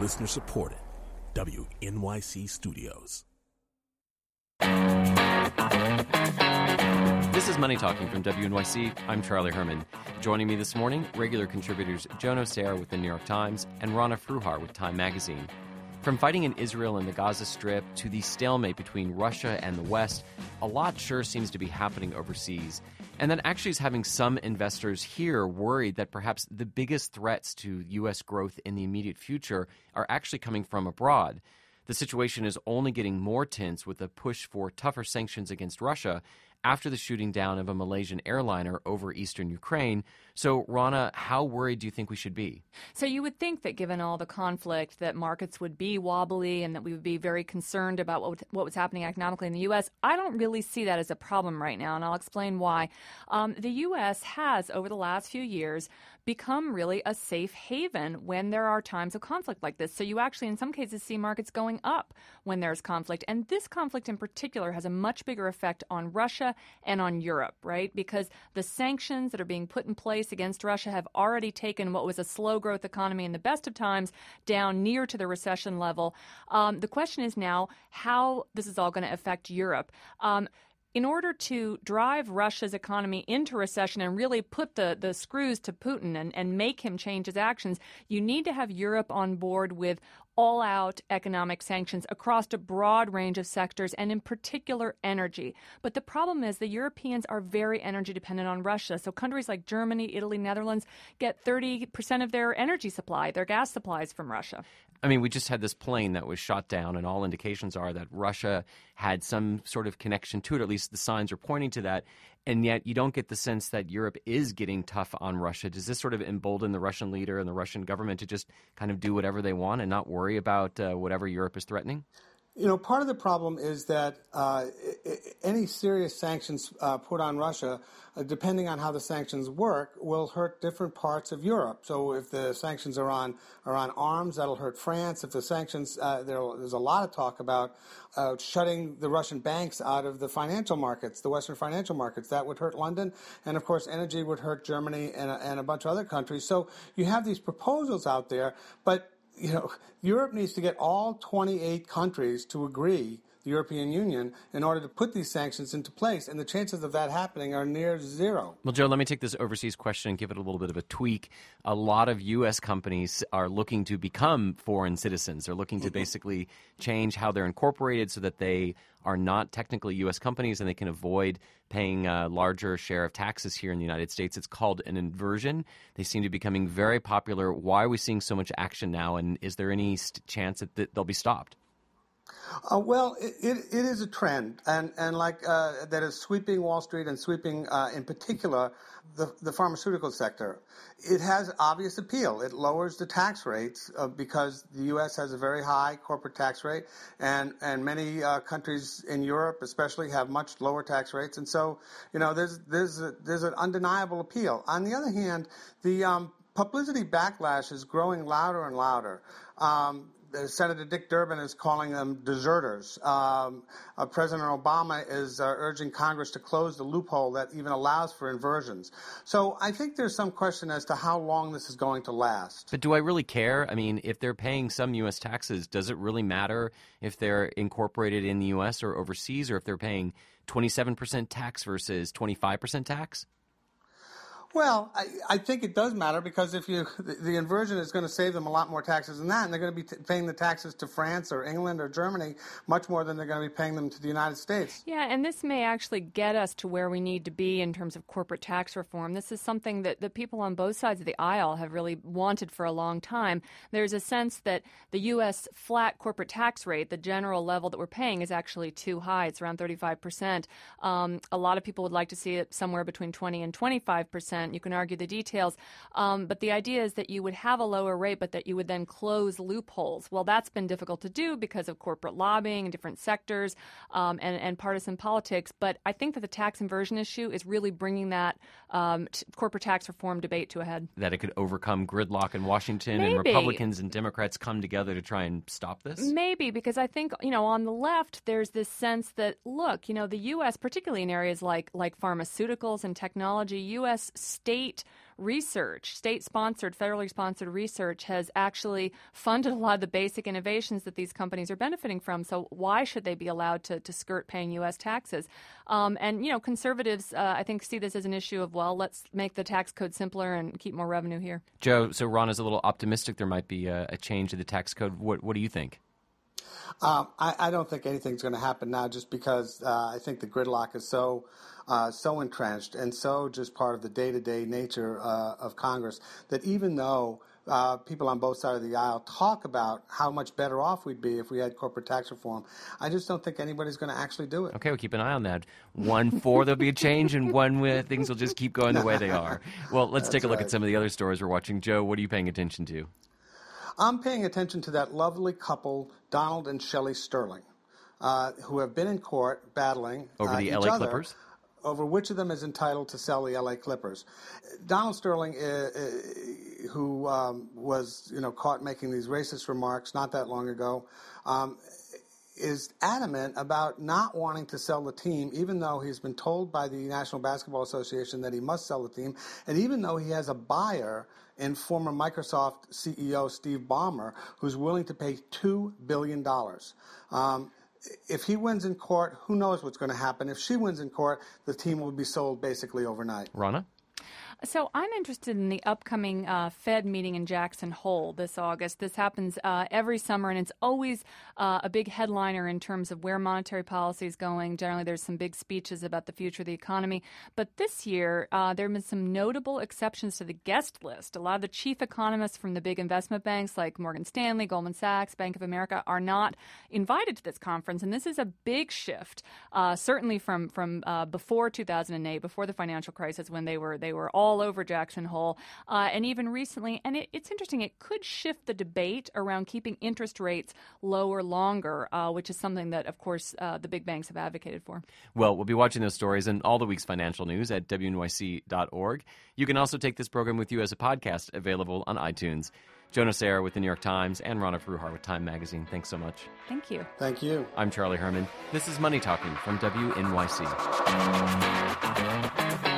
Listener supported. WNYC Studios. This is Money Talking from WNYC. I'm Charlie Herman. Joining me this morning, regular contributors Jono Serra with the New York Times and Rana Fruhar with Time Magazine. From fighting in Israel and the Gaza Strip to the stalemate between Russia and the West, a lot sure seems to be happening overseas. And that actually is having some investors here worried that perhaps the biggest threats to U.S. growth in the immediate future are actually coming from abroad. The situation is only getting more tense with a push for tougher sanctions against Russia after the shooting down of a Malaysian airliner over eastern Ukraine. So, Rana, how worried do you think we should be? So you would think that given all the conflict that markets would be wobbly and that we would be very concerned about what was happening economically in the U.S. I don't really see that as a problem right now, and I'll explain why. The U.S. has, over the last few years, become really a safe haven when there are times of conflict like this. So you actually, in some cases, see markets going up when there's conflict. And this conflict in particular has a much bigger effect on Russia and on Europe, right? Because the sanctions that are being put in place against Russia have already taken what was a slow growth economy in the best of times down near to the recession level. The question is now how this is all going to affect Europe. In order to drive Russia's economy into recession and really put the screws to Putin and make him change his actions, you need to have Europe on board with all-out economic sanctions across a broad range of sectors, and in particular energy. But the problem is the Europeans are very energy dependent on Russia. So countries like Germany, Italy, Netherlands get 30% of their energy supply, their gas supplies from Russia. I mean, we just had this plane that was shot down, and all indications are that Russia had some sort of connection to it. At least the signs are pointing to that. And yet you don't get the sense that Europe is getting tough on Russia. Does this sort of embolden the Russian leader and the Russian government to just kind of do whatever they want and not worry about whatever Europe is threatening? You know, part of the problem is that any serious sanctions put on Russia, depending on how the sanctions work, will hurt different parts of Europe. So if the sanctions are on arms, that'll hurt France. If the sanctions, there's a lot of talk about shutting the Russian banks out of the financial markets, the Western financial markets. That would hurt London. And, of course, energy would hurt Germany and a bunch of other countries. So you have these proposals out there, but you know, Europe needs to get all 28 countries to agree, the European Union, in order to put these sanctions into place. And the chances of that happening are near zero. Well, Joe, let me take this overseas question and give it a little bit of a tweak. A lot of U.S. companies are looking to become foreign citizens. They're looking to basically change how they're incorporated so that they are not technically U.S. companies and they can avoid paying a larger share of taxes here in the United States. It's called an inversion. They seem to be becoming very popular. Why are we seeing so much action now, and is there any chance that they'll be stopped? Well, it is a trend, and like that is sweeping Wall Street and sweeping, in particular, the pharmaceutical sector. It has obvious appeal. It lowers the tax rates because the U.S. has a very high corporate tax rate, and many countries in Europe, especially, have much lower tax rates. And so, you know, there's an undeniable appeal. On the other hand, the publicity backlash is growing louder and louder. Senator Dick Durbin is calling them deserters. President Obama is urging Congress to close the loophole that even allows for inversions. So I think there's some question as to how long this is going to last. But do I really care? I mean, if they're paying some U.S. taxes, does it really matter if they're incorporated in the U.S. or overseas, or if they're paying 27% tax versus 25% tax? Well, I think it does matter because if the inversion is going to save them a lot more taxes than that, and they're going to be paying the taxes to France or England or Germany much more than they're going to be paying them to the United States. Yeah, and this may actually get us to where we need to be in terms of corporate tax reform. This is something that the people on both sides of the aisle have really wanted for a long time. There's a sense that the U.S. flat corporate tax rate, the general level that we're paying, is actually too high. It's around 35%. A lot of people would like to see it somewhere between 20 and 25%. You can argue the details. But the idea is that you would have a lower rate, but that you would then close loopholes. Well, that's been difficult to do because of corporate lobbying in different sectors and partisan politics. But I think that the tax inversion issue is really bringing that corporate tax reform debate to a head. That it could overcome gridlock in Washington Maybe. And Republicans and Democrats come together to try and stop this? Maybe, because I think, on the left, there's this sense that, look, the U.S., particularly in areas like pharmaceuticals and technology, U.S. state research, state-sponsored, federally sponsored research, has actually funded a lot of the basic innovations that these companies are benefiting from. So why should they be allowed to skirt paying U.S. taxes? And, you know, conservatives, I think, see this as an issue of, well, let's make the tax code simpler and keep more revenue here. Joe, so Ron is a little optimistic there might be a change to the tax code. What do you think? I don't think anything's going to happen now, just because I think the gridlock is so entrenched and so just part of the day-to-day nature of Congress that even though people on both sides of the aisle talk about how much better off we'd be if we had corporate tax reform, I just don't think anybody's going to actually do it. Okay, we'll keep an eye on that. 1-4, there'll be a change, and 1 where things will just keep going the way they are. Well, let's take a look at some of the other stories we're watching. Joe, what are you paying attention to? I'm paying attention to that lovely couple, Donald and Shelley Sterling, who have been in court battling over the LA Clippers, over which of them is entitled to sell the LA Clippers. Donald Sterling, who was caught making these racist remarks not that long ago, is adamant about not wanting to sell the team, even though he's been told by the National Basketball Association that he must sell the team, and even though he has a buyer in former Microsoft CEO Steve Ballmer, who's willing to pay $2 billion. If he wins in court, who knows what's going to happen. If she wins in court, the team will be sold basically overnight. Rana? So I'm interested in the upcoming Fed meeting in Jackson Hole this August. This happens every summer, and it's always a big headliner in terms of where monetary policy is going. Generally, there's some big speeches about the future of the economy. But this year, there have been some notable exceptions to the guest list. A lot of the chief economists from the big investment banks like Morgan Stanley, Goldman Sachs, Bank of America are not invited to this conference. And this is a big shift, certainly from before 2008, before the financial crisis, when they were all over Jackson Hole, and even recently. And it's interesting. It could shift the debate around keeping interest rates lower longer, which is something that, of course, the big banks have advocated for. Well, we'll be watching those stories and all the week's financial news at WNYC.org. You can also take this program with you as a podcast available on iTunes. Joe Nocera with the New York Times and Rana Fruhar with Time Magazine. Thanks so much. Thank you. Thank you. I'm Charlie Herman. This is Money Talking from WNYC.